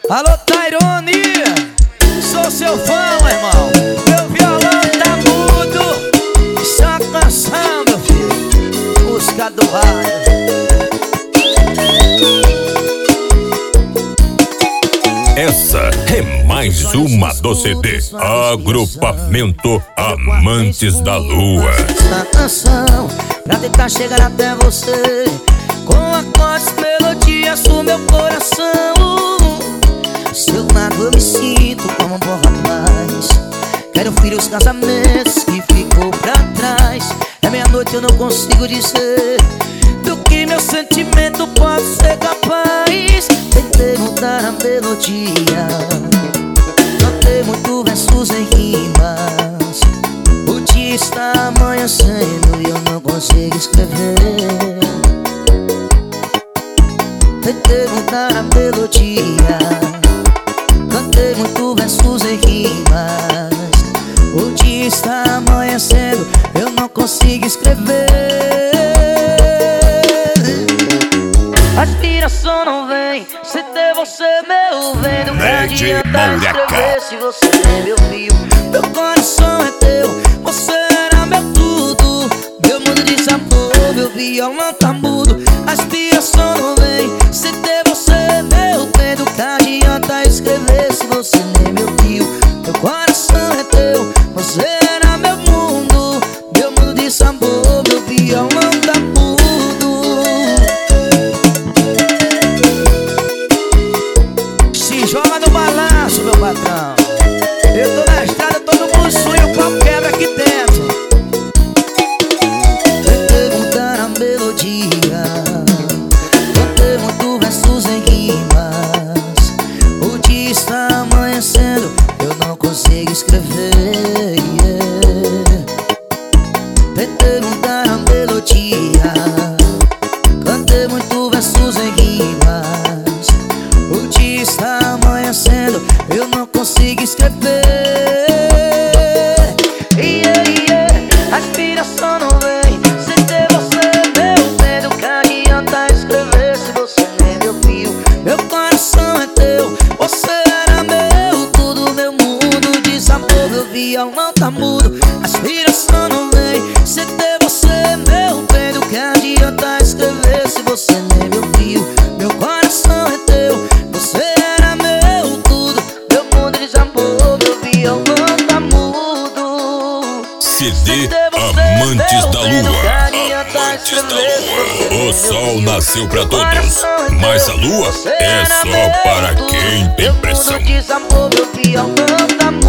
Alô, Tairone, sou seu fã, meu irmão. Meu violão tá mudo, só canção, meu filho. Música do rádio. Essa é mais uma do CD Agrupamento Amantes da Lua. Essa canção pra tentar chegar até você, com acordes, melodias do meu coração. Seu lado eu me sinto como um bom rapaz. Quero filhos, casamentos que ficou pra trás. É meia-noite, eu não consigo dizer do que meu sentimento pode ser capaz. Tentei mudar a melodia, cantei muito versos em rimas. O dia está amanhecendo e eu não consigo escrever. Tentei mudar a melodia, cantei muito versos em rimas. O dia está amanhecendo, eu não consigo escrever. A inspiração não vem sem ter você, meu bem. Não adianta escrever se você é meu fio. Meu coração é teu, você era meu tudo. Meu mundo de sabor, meu violão tá mudo. A inspiração não vem sem ter você, meu bem. Do que adianta escrever se você nem meu fio. Meu coração é teu, você era meu mundo. Meu mundo de sabor, meu violão tá mudo. Se joga no balanço, meu patrão. Eu tô na estrada, todo mundo sonha, o pau quebra aqui dentro. Tentei mudar a melodia, cantei muito versos em rimas. O dia está amanhecendo, eu não consigo escrever, yeah. Tentei mudar a melodia, cantei muito versos em rimas. O dia está amanhecendo, eu não consigo escrever, yeah, yeah. A inspiração não vem sem ter você, meu bem. Do que adianta escrever se você nem meu fio. Meu coração é teu, você era meu tudo. Meu mundo de sabor, meu violão tá mudo. A inspiração não vem sem ter você, meu bem. Do que adianta escrever se você nem meu fio. Meu coração é teu, você era meu tudo. Meu mundo de sabor, meu violão tá mudo. CD Amantes da Lua. Amantes da Lua. O sol nasceu pra todos, mas a lua é só para quem tem pressão. Meu mundo de sabor, meu violão tá mudo.